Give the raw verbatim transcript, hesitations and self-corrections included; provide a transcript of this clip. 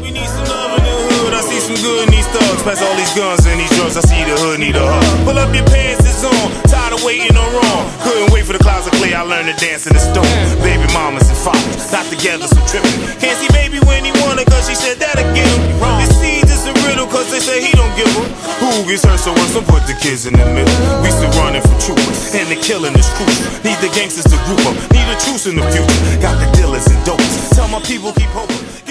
We need some love in the hood, I see some good in these thugs. Pass all these guns and these drugs, I see the hood need a hug. Pull up your pants, it's on, tired of waiting on wrong. Couldn't wait for the clouds to clear, I learned to dance in the storm. Baby mamas and fathers, not together, so tripping. Can't see baby when he wanted, cause she said that'll get him. This seed is a riddle, cause they say he don't give her. Who gets hurt so worse, don't put the kids in the middle. We still running from troopers, and the killing is crucial. Need the gangsters to group up, need a truce in the future. Got the dealers and dopes, tell my people keep hoping.